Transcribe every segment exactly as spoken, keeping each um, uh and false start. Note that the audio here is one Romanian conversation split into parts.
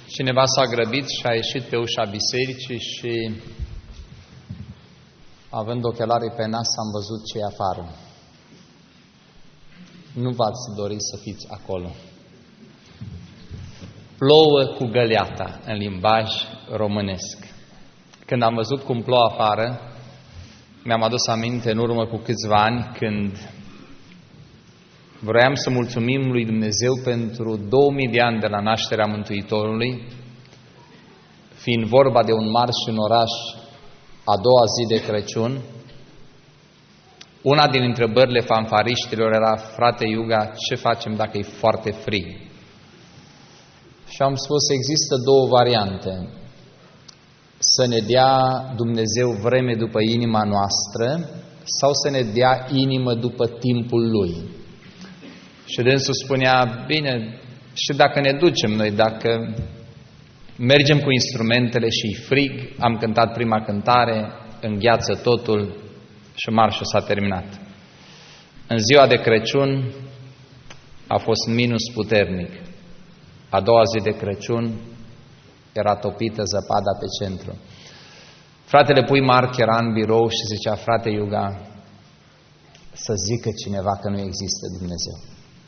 Cineva s-a grăbit și a ieșit pe ușa bisericii și, având ochelarii pe nas, am văzut ce e afară. Nu v-ați dori să fiți acolo. Plouă cu găleata, în limbaj românesc. Când am văzut cum plouă afară, mi-am adus aminte în urmă cu câțiva ani când vroiam să mulțumim lui Dumnezeu pentru două mii de ani de la nașterea Mântuitorului, fiind vorba de un marș în oraș a doua zi de Crăciun. Una din întrebările fanfariștilor era: frate Iuga, ce facem dacă e foarte frig? Și am spus, există două variante. Să ne dea Dumnezeu vreme după inima noastră sau să ne dea inimă după timpul Lui. Și dânsul spunea, bine, și dacă ne ducem noi, dacă mergem cu instrumentele și frig, am cântat prima cântare, îngheață totul și marșul s-a terminat. În ziua de Crăciun a fost minus puternic. A doua zi de Crăciun era topită zăpada pe centru. Fratele Pui Marc era în birou și zicea, frate Iuga, să zică cineva că nu există Dumnezeu.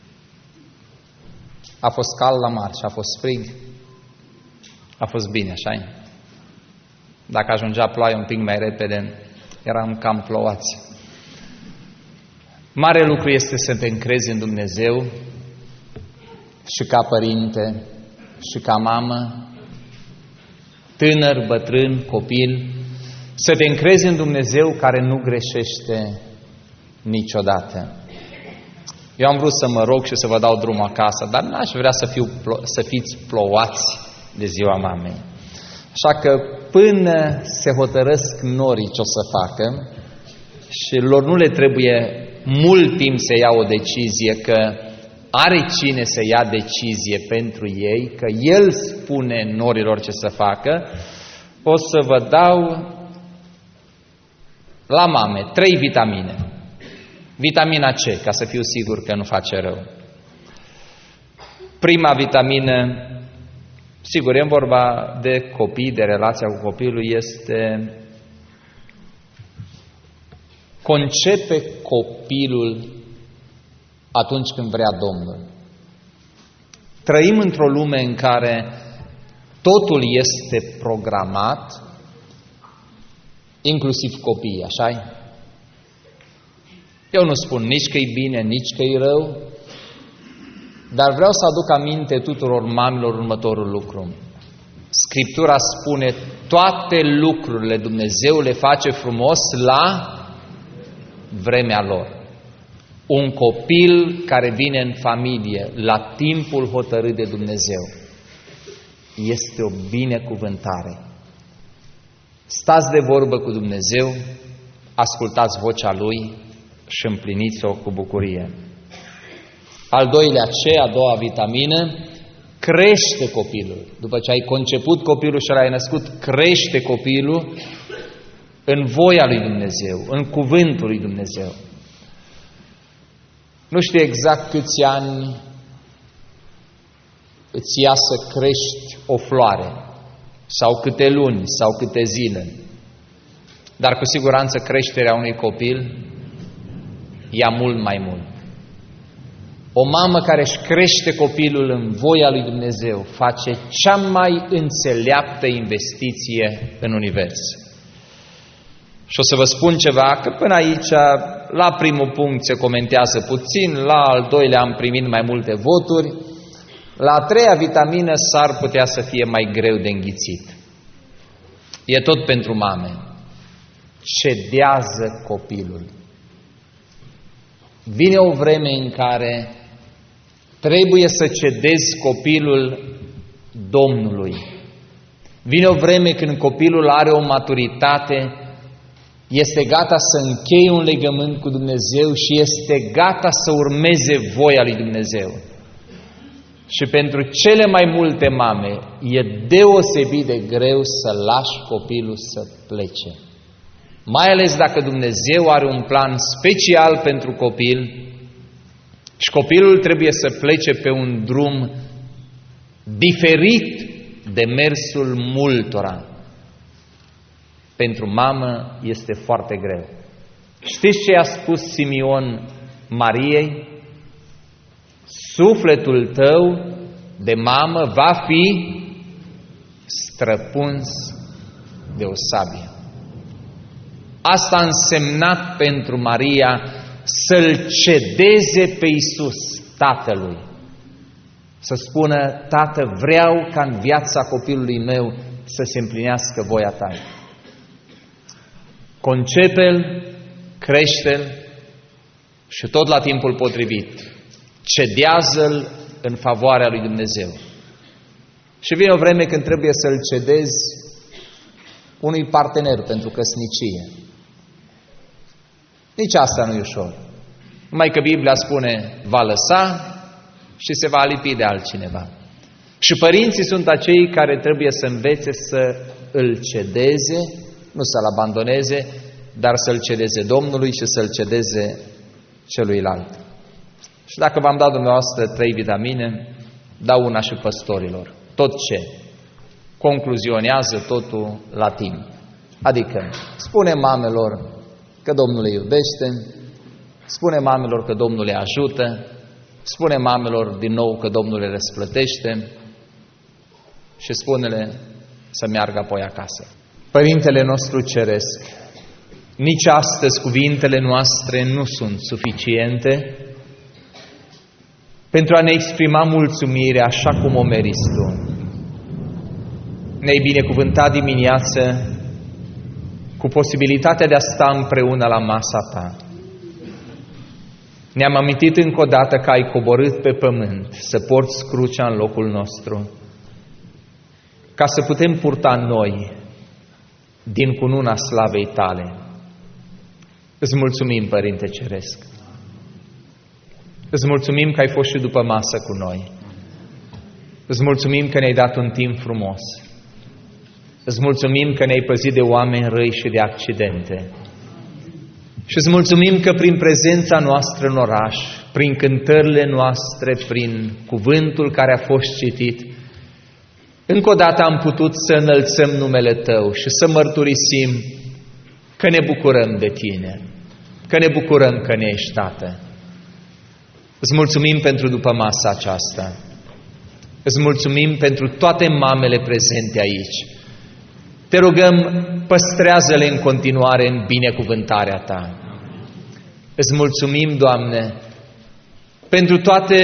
A fost cald la marș, a fost frig, a fost bine, așa-i? Dacă ajungea ploaia un pic mai repede, eram cam plouați. Mare lucru este să te încrezi în Dumnezeu și ca părinte, și ca mamă, tânăr, bătrân, copil, să te încrezi în Dumnezeu care nu greșește niciodată. Eu am vrut să mă rog și să vă dau drumul acasă, dar n-aș vrea să, fiu, să fiți plouați de ziua mamei. Așa că până se hotărăsc norii ce o să facă și lor nu le trebuie mult timp să ia o decizie, că are cine să ia decizie pentru ei, că El spune norilor ce să facă, o să vă dau la mame trei vitamine. Vitamina C, ca să fiu sigur că nu face rău. Prima vitamină, sigur, e vorba de copii, de relația cu copilul, este concepe copilul atunci când vrea Domnul. Trăim într-o lume în care totul este programat, inclusiv copiii, așa-i? Eu nu spun nici că e bine, nici că e rău, dar vreau să aduc aminte tuturor mamilor următorul lucru. Scriptura spune, toate lucrurile Dumnezeu le face frumos la vremea lor. Un copil care vine în familie la timpul hotărât de Dumnezeu este o binecuvântare. Stați de vorbă cu Dumnezeu, ascultați vocea Lui și împliniți-o cu bucurie. Al doilea C, a doua vitamină, crește copilul. După ce ai conceput copilul și l-ai născut, crește copilul în voia lui Dumnezeu, în cuvântul lui Dumnezeu. Nu știu exact câți ani îți ia să crești o floare, sau câte luni, sau câte zile. Dar cu siguranță creșterea unui copil ia mult mai mult. O mamă care își crește copilul în voia lui Dumnezeu face cea mai înțeleaptă investiție în univers. Și o să vă spun ceva, că până aici, la primul punct se comentează puțin, la al doilea am primit mai multe voturi, la a treia vitamină s-ar putea să fie mai greu de înghițit. E tot pentru mame. Cedează copilul. Vine o vreme în care trebuie să cedezi copilul Domnului. Vine o vreme când copilul are o maturitate, este gata să încheie un legământ cu Dumnezeu și este gata să urmeze voia lui Dumnezeu. Și pentru cele mai multe mame e deosebit de greu să lași copilul să plece. Mai ales dacă Dumnezeu are un plan special pentru copil și copilul trebuie să plece pe un drum diferit demersul multora pentru mamă este foarte greu. Știți ce a spus Simion Mariei? Sufletul tău de mamă va fi străpuns de o sabie. Asta a însemnat pentru Maria să-L cedeze pe Iisus, Tatălui. Să spună: Tată, vreau ca în viața copilului meu să se împlinească voia Ta. Concepe-L, crește-L și tot la timpul potrivit cedează-L în favoarea lui Dumnezeu. Și vine o vreme când trebuie să-L cedezi unui partener pentru căsnicie. Nici asta nu e ușor. Numai că Biblia spune: va lăsa și se va lipi de altcineva. Și părinții sunt acei care trebuie să învețe să îl cedeze, nu să-l abandoneze, dar să-l cedeze Domnului și să-l cedeze celuilalt. Și dacă v-am dat dumneavoastră trei vitamine, dau una și păstorilor. Tot ce concluzionează totul la timp. Adică spune mamelor că Domnul le iubește, spune mamelor că Domnul le ajută, spune mamelor din nou că Domnul le răsplătește și spune-le să meargă apoi acasă. Părintele nostru Ceresc, nici astăzi cuvintele noastre nu sunt suficiente pentru a ne exprima mulțumirea așa cum o meriți Tu. Ne-ai binecuvântat dimineață cu posibilitatea de a sta împreună la masa Ta. Ne-am amintit încă o dată că ai coborât pe pământ să porți crucea în locul nostru, ca să putem purta noi din cununa slavei Tale. Îți mulțumim, Părinte Ceresc. Îți mulțumim că ai fost și după masă cu noi. Îți mulțumim că ne-ai dat un timp frumos. Îți mulțumim că ne-ai păzit de oameni răi și de accidente. Și îți mulțumim că prin prezența noastră în oraș, prin cântările noastre, prin cuvântul care a fost citit, încă o dată am putut să înălțăm numele Tău și să mărturisim că ne bucurăm de Tine, că ne bucurăm că ne ești Tată. Îți mulțumim pentru după masa aceasta. Îți mulțumim pentru toate mamele prezente aici. Te rugăm, păstrează-le în continuare în binecuvântarea Ta. Îți mulțumim, Doamne, pentru toate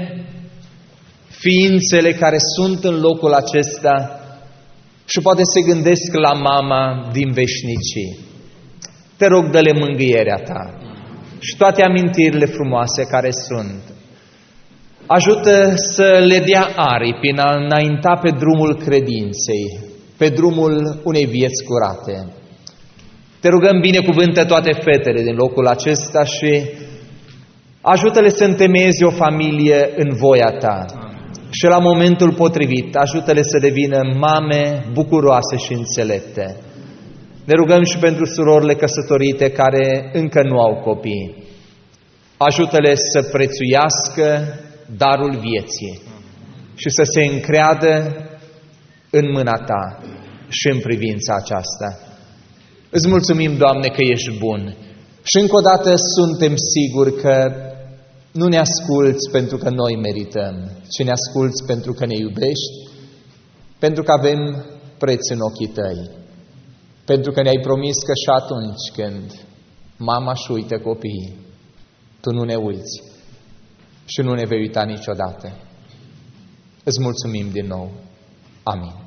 ființele care sunt în locul acesta și poate se gândesc la mama din veșnicii. Te rog, dă-le mângâierea Ta și toate amintirile frumoase care sunt. Ajută să le dea aripi în a înainta pe drumul credinței, pe drumul unei vieți curate. Te rugăm, binecuvântă toate fetele din locul acesta și ajută-le să întemeieze o familie în voia Ta. Și la momentul potrivit, ajută-le să devină mame bucuroase și înțelepte. Ne rugăm și pentru surorile căsătorite care încă nu au copii. Ajută-le să prețuiască darul vieții și să se încreadă în mâna Ta și în privința aceasta. Îți mulțumim, Doamne, că ești bun și încă o dată suntem siguri că nu ne asculți pentru că noi merităm, ci ne asculți pentru că ne iubești, pentru că avem preț în ochii Tăi, pentru că ne-ai promis că și atunci când mama își uită copiii, Tu nu ne uiți și nu ne vei uita niciodată. Îți mulțumim din nou. Amin.